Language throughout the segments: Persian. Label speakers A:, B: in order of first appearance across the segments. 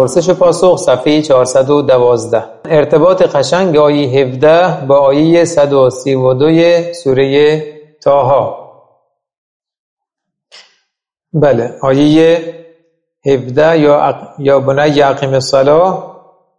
A: پرسش و پاسخ صفحه 412. ارتباط قشنگ آیه 17 با آیه 132 سوره طه. بله، آیه 17 یا بنی اقیم الصلاة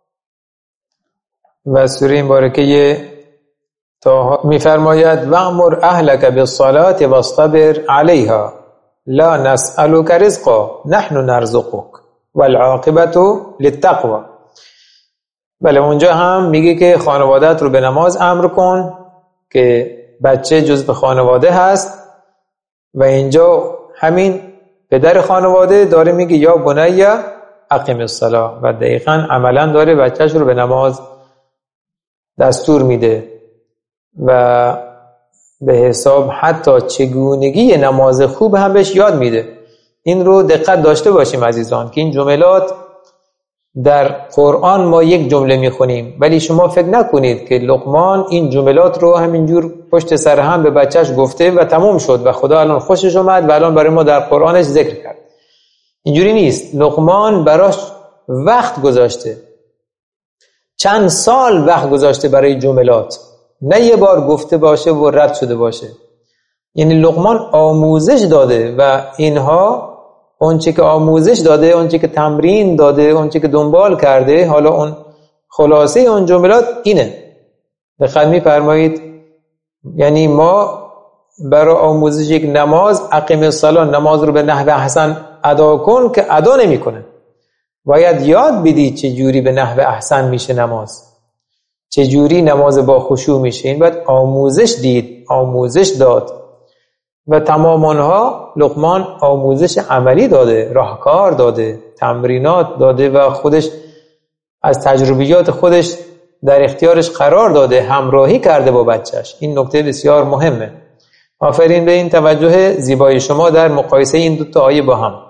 A: و سوره مبارکه طه می‌فرماید وأمر اهلک بالصلاة واصطبر علیها لا نسألك رزقا نحن نرزقك والعاقبة للتقوى. بله، اونجا هم میگه که خانوادت رو به نماز امر کن که بچه جزء خانواده هست و اینجا همین پدر خانواده داره میگه یا بنی اقیم الصلاة و دقیقاً عملاً داره بچهش رو به نماز دستور میده و به حساب حتی چگونگی نماز خوب هم بهش یاد میده. این رو دقت داشته باشیم عزیزان که این جملات در قرآن ما یک جمله میخونیم ولی شما فکر نکنید که لقمان این جملات رو همینجور پشت سر هم به بچهش گفته و تموم شد و خدا الان خوشش اومد و الان برای ما در قرآنش ذکر کرد. اینجوری نیست. لقمان براش وقت گذاشته، چند سال وقت گذاشته برای جملات، نه یه بار گفته باشه و رد شده باشه. یعنی لقمان آموزش داده و اینها اونچه که آموزش داده، اونچه که تمرین داده، اونچه که دنبال کرده، حالا اون خلاصه اون جملات اینه. دقت می‌فرمایید؟ یعنی ما برای آموزش یک نماز اقیم الصلاة، نماز رو به نحو احسن ادا کن، که ادا نمی‌کنه. باید یاد بدی چه جوری به نحو احسن میشه نماز، چه جوری نماز با خشوع میشه. این باید آموزش دید، آموزش داد و تمام آنها لقمان آموزش عملی داده، راهکار داده، تمرینات داده و خودش از تجربیات خودش در اختیارش قرار داده، همراهی کرده با بچهش. این نکته بسیار مهمه. آفرین به این توجه زیبای شما در مقایسه این دو تا آیه با هم.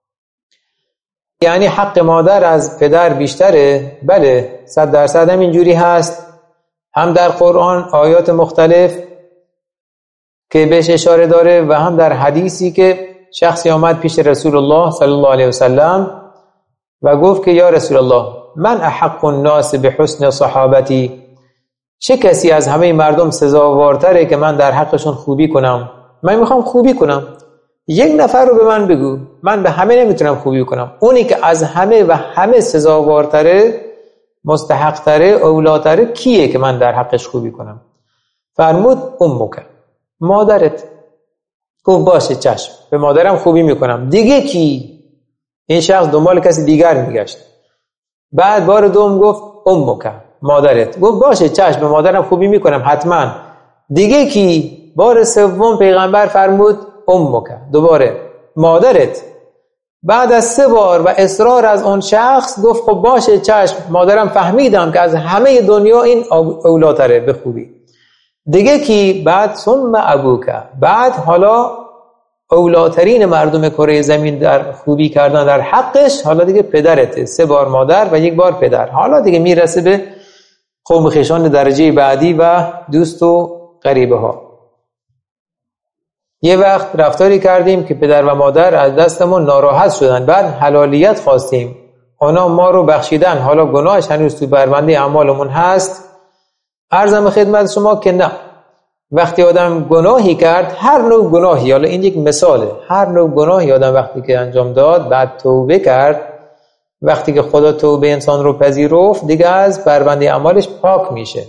A: یعنی حق مادر از پدر بیشتره؟ بله، 100% هم اینجوری هست. هم در قرآن آیات مختلف که بهش اشاره داره و هم در حدیثی که شخصی آمد پیش رسول الله صلی الله علیه وسلم و گفت که یا رسول الله من احق الناس بحسن صحابتی، چه کسی از همه مردم سزاوارتره که من در حقشون خوبی کنم؟ من میخوام خوبی کنم، یک نفر رو به من بگو، من به همه نمیتونم خوبی کنم. اونی که از همه و همه سزاوارتره، مستحقتره، اولاتره کیه که من در حقش خوبی کنم؟ فرمود امک، مادرت. گفت باشه چشم، به مادرم خوبی میکنم. دیگه کی؟ این شخص دنبال کسی دیگر میگشت. بعد بار دوم گفت امک، مادرت. گفت باشه چشم، به مادرم خوبی میکنم حتما. دیگه کی؟ بار سوم پیغمبر فرمود امک، دوباره مادرت. بعد از 3 بار و اصرار از اون شخص گفت خب باشه چشم، مادرم فهمیدم که از همه دنیا این اولاتره به خوبی. دیگه کی؟ بعد ثم ابوک، بعد حالا اولاترین مردم کره زمین در خوبی کردن در حقش حالا دیگه پدرته. 3 بار مادر و 1 بار پدر. حالا دیگه میرسه به قوم خویشان درجه بعدی و دوست و غریبه ها. یه وقت رفتاری کردیم که پدر و مادر از دستمون ناراحت شدن، بعد حلالیت خواستیم، اونا ما رو بخشیدن، حالا گناهش هنوز تو بربنده اعمالمون هست. عرضم خدمت شما که نه، وقتی آدم گناهی کرد، هر نوع گناهی، حالا این یک مثاله، هر نوع گناهی آدم وقتی که انجام داد بعد توبه کرد، وقتی که خدا توبه انسان رو پذیرفت دیگه از بربنده اعمالش پاک میشه.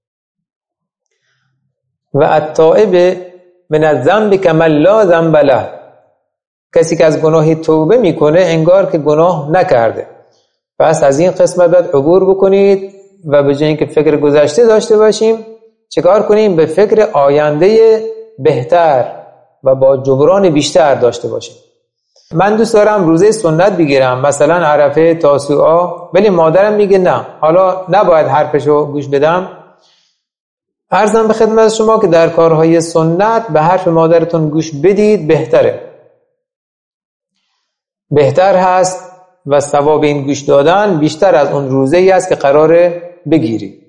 A: و التائب من الذنب کمن لا ذنب له، کسی که از گناهی توبه میکنه انگار که گناه نکرده. پس از این قسمت باید عبور بکنید و به جای اینکه فکر گذشته داشته باشیم، چیکار کنیم؟ به فکر آینده بهتر و با جبران بیشتر داشته باشیم. من دوست دارم روزه سنت بگیرم، مثلا عرفه، تاسوعا، ولی مادرم میگه نه، حالا نباید حرفشو گوش بدم. عرضم به خدمت شما که در کارهای سنت به حرف مادرتون گوش بدید، بهتر هست و ثواب این گوش دادن بیشتر از اون روزه‌ای است که قراره بگیری.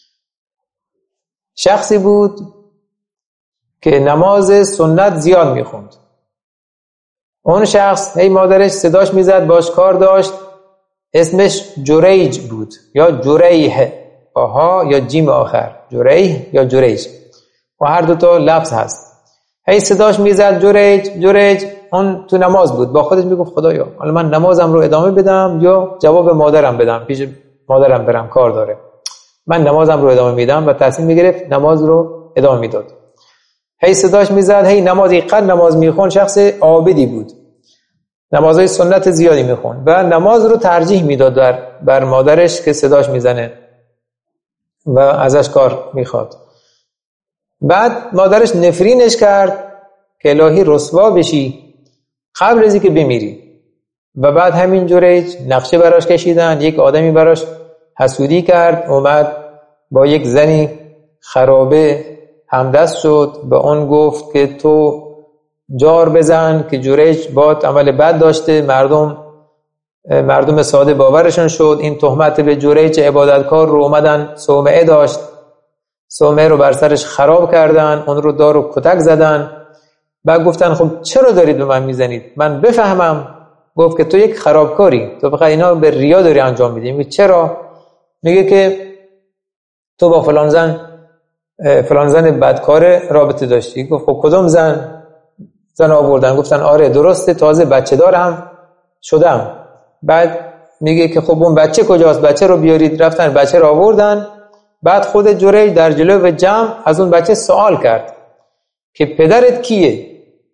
A: شخصی بود که نماز سنت زیاد میخوند. اون شخص هی مادرش صداش میزد، باش کار داشت اسمش جریج بود یا جریح آها یا جیم آخر، جریح یا جریج، و هر دوتا لفظ هست. هی صداش میزد جریج جریج. اون تو نماز بود، با خودش میگفت خدایا حالا من نمازم رو ادامه بدم یا جواب مادرم بدم، پیش مادرم برم کار داره. من نمازم رو ادامه میدم و تصمیم میگرفت نماز رو ادامه میداد. هی صداش میزد، هی نمازی قد نماز میخون، شخص عابدی بود، نمازهای سنت زیادی میخون و نماز رو ترجیح میداد بر مادرش که صداش میزنه و ازش کار میخواد. بعد مادرش نفرینش کرد که الهی رسوا بشی قبل از اینکه بمیری. و بعد همین جوریج نقشه براش کشیدن، یک آدمی براش حسودی کرد، اومد با یک زنی خرابه همدست شد، به اون گفت که تو جار بزن که جوریج باد عمل بد داشته، مردم ساده باورشون شد. این تهمت به جوریج عبادتکار رو اومدن صومعه داشت، صومعه رو بر سرش خراب کردن، اون رو دار و کتک زدن. بعد گفتن خب چرا دارید به من میزنید؟ من بفهمم. گفت که تو یک خرابکاری، تو فقط اینا به ریا داری انجام میدی. میگه چرا؟ میگه که تو با فلان زن بدکار رابطه داشتی. گفت خب کدوم زن آوردن؟ گفتن آره درسته، تازه بچه دارم شدم. بعد میگه که خب اون بچه کجاست؟ بچه رو بیارید. رفتن بچه رو آوردن. بعد خود جوریج در جلو جمع از اون بچه سوال کرد که پدرت کیه؟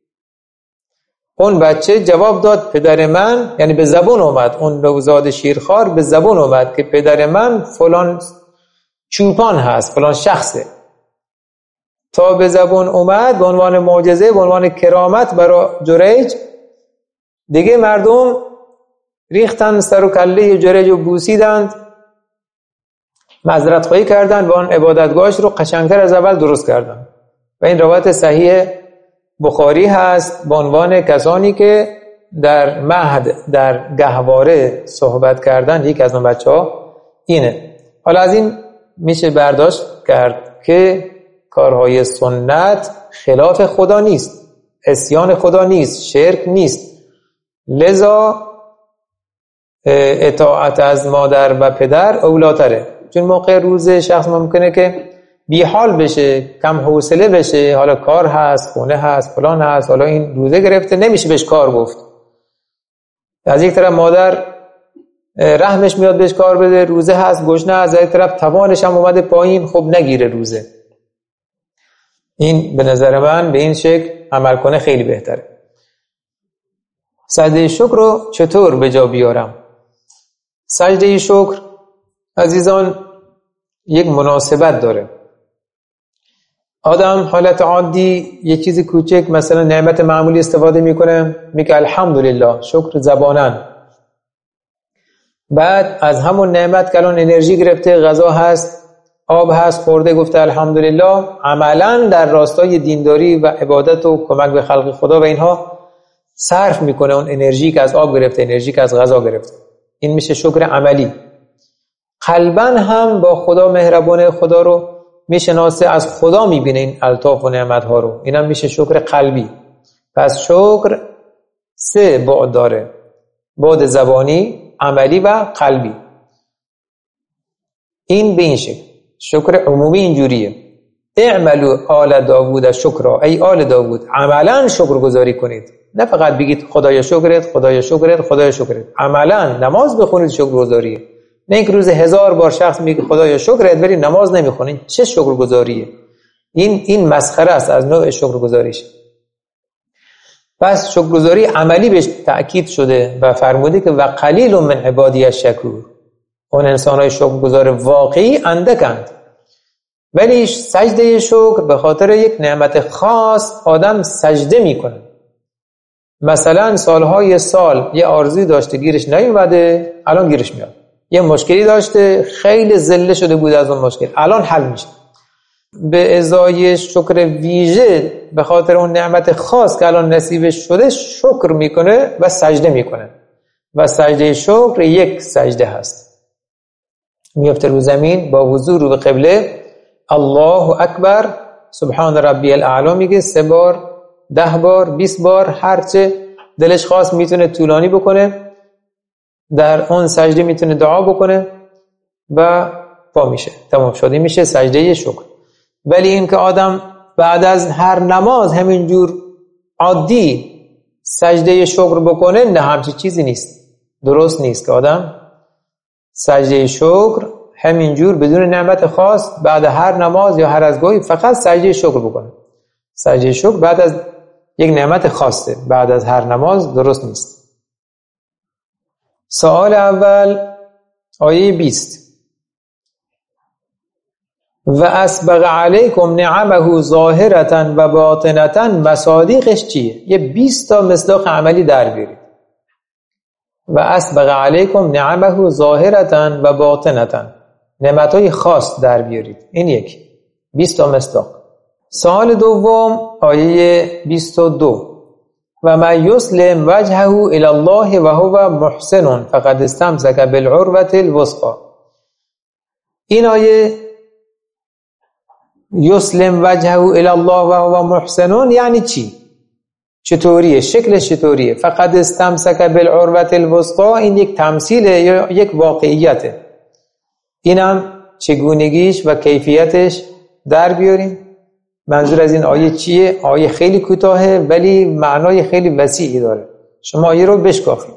A: اون بچه جواب داد پدر من، یعنی به زبون اومد، اون نوزاد شیرخوار به زبون اومد که پدر من فلان چوپان هست، فلان شخصه. تا به زبون اومد به عنوان معجزه، به عنوان کرامت برای جوریج، دیگه مردم ریختن سر و کله جوریج رو بوسیدند، معذرت خواهی کردند و اون عبادتگاهش رو قشنگتر از اول درست کردند. و این روایت صحیح بخاری هست به عنوان کسانی که در مهد در گهواره صحبت کردن. یک از اون بچه‌ها اینه. حالا از این میشه برداشت کرد که کارهای سنت خلاف خدا نیست، عصیان خدا نیست، شرک نیست. لذا اطاعت از مادر و پدر اولاتره، چون موقع روز شخص ممکنه که بی حال بشه، کم حوصله بشه، حالا کار هست، خونه هست، فلان هست، حالا این روزه گرفته نمیشه بهش کار گفت. از یک طرف مادر رحمش میاد بهش کار بده، روزه هست، گشنه هست، از یک طرف توانش هم اومده پایین، خب نگیره روزه. این به نظر من به این شکل عمل کنه خیلی بهتره. سجده شکر رو چطور به جا بیارم؟ سجده شکر عزیزان یک مناسبت داره. آدم حالت عادی یک چیز کوچک مثلا نعمت معمولی استفاده میکنه، میگه الحمدلله، شکر زبانن. بعد از همون نعمت که الان انرژی گرفته، غذا هست، آب هست، خورده، گفته الحمدلله، عملا در راستای دینداری و عبادت و کمک به خلق خدا و اینها صرف میکنه اون انرژی که از آب گرفته، انرژی که از غذا گرفته. این میشه شکر عملی. قلباً هم با خدا مهربانه، خدا رو میشناسه، از خدا میبینه این الطاف و نعمت ها رو، اینم میشه شکر قلبی. پس شکر 3 بعد داره: بعد زبانی، عملی و قلبی. این به این شکل. شکر عمومی اینجوریه: اعملوا آل داوود شکرا، ای آل داوود عملا شکر گزاری کنید. نه فقط بگید خدایا شکرت، خدایا شکرت، خدایا شکرت. عملا نماز بخونید شکر گزاریه. نه اینکه روز 1000 بار شخص میگه خدایا شکرت ولی نماز نمیخونه. چه شکر گزاریه؟ این مسخره است از نوع شکر گزاریش. پس شکر گزاری عملی بهش تأکید شده و فرموده که و قلیل من عبادی الشکور، اون انسان‌های شکرگزار واقعی اندکند. ولی سجده شکر به خاطر یک نعمت خاص آدم سجده میکنه. مثلا سالهای سال یه آرزوی داشته گیرش نیومده، الان گیرش میاد. یه مشکلی داشته خیلی ذله شده بود از اون مشکل، الان حل میشه. به ازای شکر ویژه به خاطر اون نعمت خاص که الان نصیبش شده شکر میکنه و سجده میکنه. و سجده شکر یک سجده هست. میفته رو زمین با وضو رو به قبله، الله اکبر، سبحان ربی الاعلی میگه 3 بار، 10 بار، 20 بار، هرچه دلش خواست میتونه طولانی بکنه. در اون سجده میتونه دعا بکنه و پا میشه، تمام شده میشه سجده شکر. ولی این که آدم بعد از هر نماز همینجور عادی سجده شکر بکنه، نه، همچین چیزی نیست، درست نیست که آدم سجده شکر همینجور بدون نعمت خاص بعد هر نماز یا هر از گاهی فقط سجده شکر بکنه. سجده شکر بعد از یک نعمت خاصه، بعد از هر نماز درست نیست. سوال اول آیه 20: و اسبغ علیکم نعمه ظاهرة و باطنة، مصادیقش چیه؟ یه 20 تا مصداق عملی در بیارید. و اسبغ علیکم نعمه ظاهرة و باطنة، نعمتهای خاص در بیارید. این یک 20 تا مصداق. سوال دوم آیه 22: و من یسلم وجهه الی الله و هو محسن فقد استمسک بالعروة الوثقی. این آیه یسلم وجهه الی الله و هو محسن یعنی چی؟ چطوریه؟ شکلش چطوریه؟ فقد استمسک بالعروة الوثقی، این یک تمثیله یا یک واقعیته. اینم چگونگیش و کیفیتش در بیاریم. منظور از این آیه چیه؟ آیه خیلی کوتاهه ولی معنای خیلی وسیعی داره، شما آیه رو بشکافید.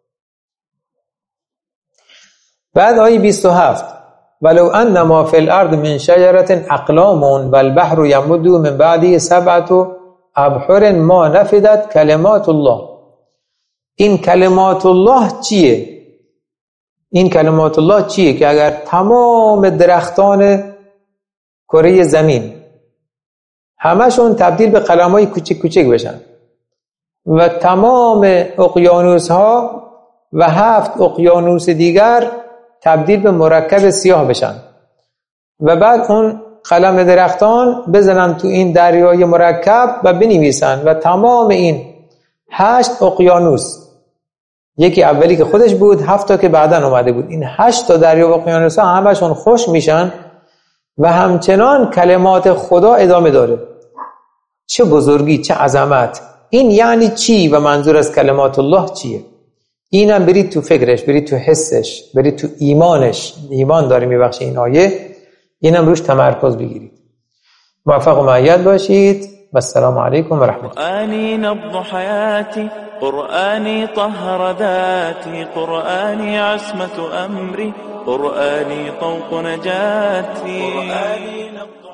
A: بعد آیه 27: ولو ان ما فی الارض من شجرة اقلام والبحر یمد من بعده 7 ابحر ما نفدت کلمات الله. این کلمات الله چیه؟ این کلمات الله چیه که اگر تمام درختان کره زمین همشون تبدیل به قلم‌های کوچک کوچک بشن و تمام اقیانوس‌ها و 7 اقیانوس دیگر تبدیل به مرکب سیاه بشن و بعد اون قلم درختان بزنن تو این دریای مرکب و بنویسن و تمام این 8 اقیانوس، یکی اولی که خودش بود، 7 تا که بعداً اومده بود، این 8 تا دریا و اقیانوس ها همشون خوش میشن و همچنان کلمات خدا ادامه داره. چه بزرگی، چه عظمت! این یعنی چی و منظور از کلمات الله چیه؟ اینم برید تو فکرش، برید تو حسش، برید تو ایمانش. ایمان داره میبخشه این آیه، اینم روش تمرکز بگیرید. موفق و مؤید باشید و السلام علیکم و رحمت الله.
B: قرآني نبض حياتي، قرآني طهر ذاتي، قرآني عصمة أمري، قرآني طوق نجاتي.